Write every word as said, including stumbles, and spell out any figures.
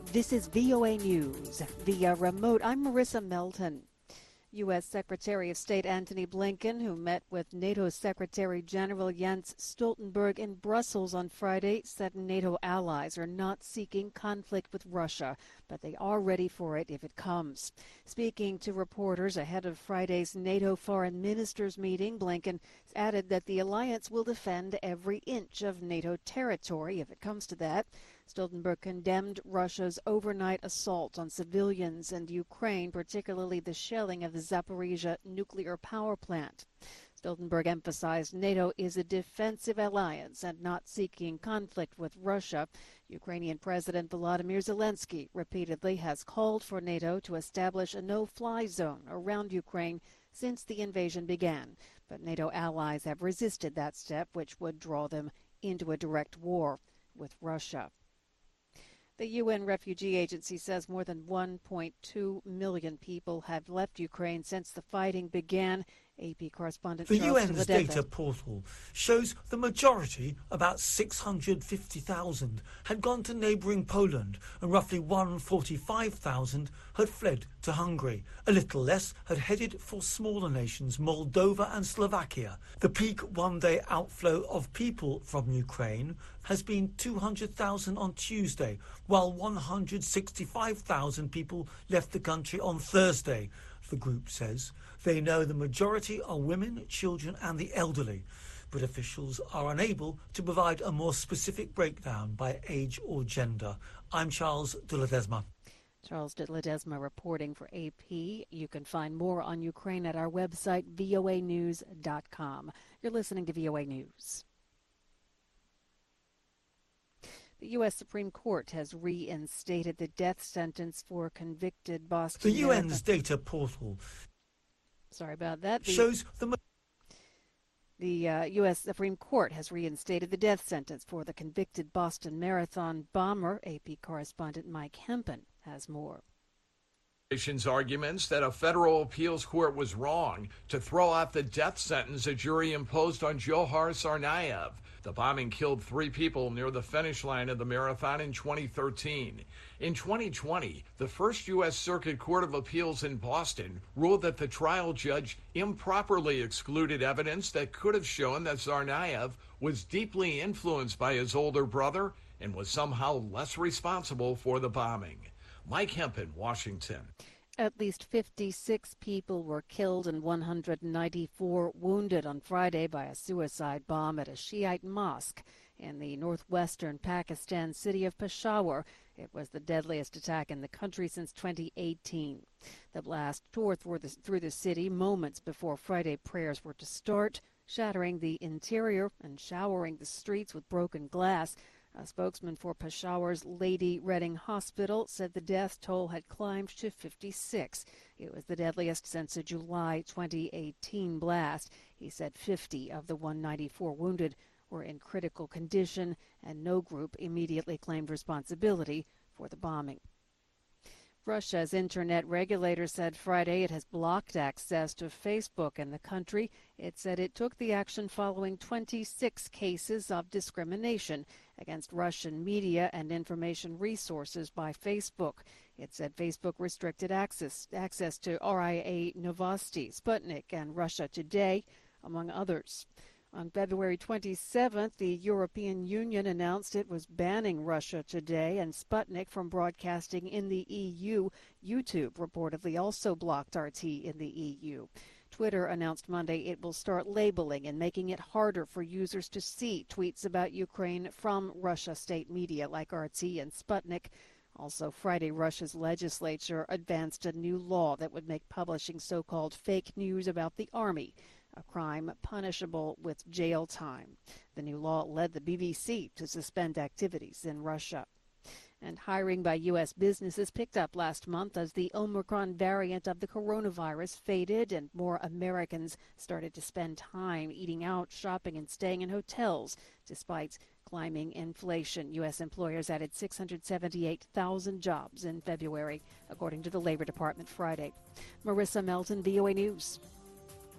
This is V O A News via remote. I'm Marissa Melton. U S. Secretary of State Antony Blinken, who met with NATO Secretary General Jens Stoltenberg in Brussels on Friday, said NATO allies are not seeking conflict with Russia, but they are ready for it if it comes. Speaking to reporters ahead of Friday's NATO foreign ministers meeting, Blinken added that the alliance will defend every inch of NATO territory if it comes to that. Stoltenberg condemned Russia's overnight assault on civilians in Ukraine, particularly the shelling of the Zaporizhzhia nuclear power plant. Stoltenberg emphasized NATO is a defensive alliance and not seeking conflict with Russia. Ukrainian President Volodymyr Zelensky repeatedly has called for NATO to establish a no-fly zone around Ukraine since the invasion began. But NATO allies have resisted that step, which would draw them into a direct war with Russia. The U N Refugee Agency says more than one point two million people have left Ukraine since the fighting began. A P correspondent The Charles U N's data portal shows the majority, about six hundred fifty thousand, had gone to neighbouring Poland and roughly one hundred forty-five thousand had fled to Hungary. A little less had headed for smaller nations, Moldova and Slovakia. The peak one-day outflow of people from Ukraine has been two hundred thousand on Tuesday, while one hundred sixty-five thousand people left the country on Thursday. The group says they know the majority are women, children and the elderly, but officials are unable to provide a more specific breakdown by age or gender. I'm Charles de Ledesma. Charles de Ledesma reporting for A P. You can find more on Ukraine at our website, V O A news dot com. You're listening to V O A News. The U S. Supreme Court has reinstated the death sentence for convicted Boston. The U N's data portal Sorry about that. The, shows the the uh, U S. Supreme Court has reinstated the death sentence for the convicted Boston Marathon bomber. A P correspondent Mike Hempen has more. Arguments that a federal appeals court was wrong to throw out the death sentence a jury imposed on Dzhokhar Tsarnaev. The bombing killed three people near the finish line of the marathon in twenty thirteen. In twenty twenty, the First U S. Circuit Court of Appeals in Boston ruled that the trial judge improperly excluded evidence that could have shown that Tsarnaev was deeply influenced by his older brother and was somehow less responsible for the bombing. Mike Hempen, Washington. At least fifty-six people were killed and one hundred ninety-four wounded on Friday by a suicide bomb at a Shiite mosque in the northwestern Pakistan city of Peshawar. It was the deadliest attack in the country since twenty eighteen. The blast tore through the, through the city moments before Friday prayers were to start, shattering the interior and showering the streets with broken glass. A spokesman for Peshawar's Lady Reading Hospital said the death toll had climbed to fifty-six. It was the deadliest since a July twenty eighteen blast. He said fifty of the one hundred ninety-four wounded were in critical condition, and no group immediately claimed responsibility for the bombing. Russia's internet regulator said Friday it has blocked access to Facebook in the country. It said it took the action following twenty-six cases of discrimination against Russian media and information resources by Facebook. It said Facebook restricted access, access to R I A Novosti, Sputnik, and Russia Today, among others. On February twenty-seventh, the European Union announced it was banning Russia Today and Sputnik from broadcasting in the E U. YouTube reportedly also blocked R T in the E U. Twitter announced Monday it will start labeling and making it harder for users to see tweets about Ukraine from Russia state media like R T and Sputnik. Also Friday, Russia's legislature advanced a new law that would make publishing so-called fake news about the army a crime punishable with jail time. The new law led the B B C to suspend activities in Russia. And hiring by U S businesses picked up last month as the Omicron variant of the coronavirus faded and more Americans started to spend time eating out, shopping, and staying in hotels. Despite climbing inflation, U S employers added six hundred seventy-eight thousand jobs in February, according to the Labor Department Friday. Marissa Melton, V O A News.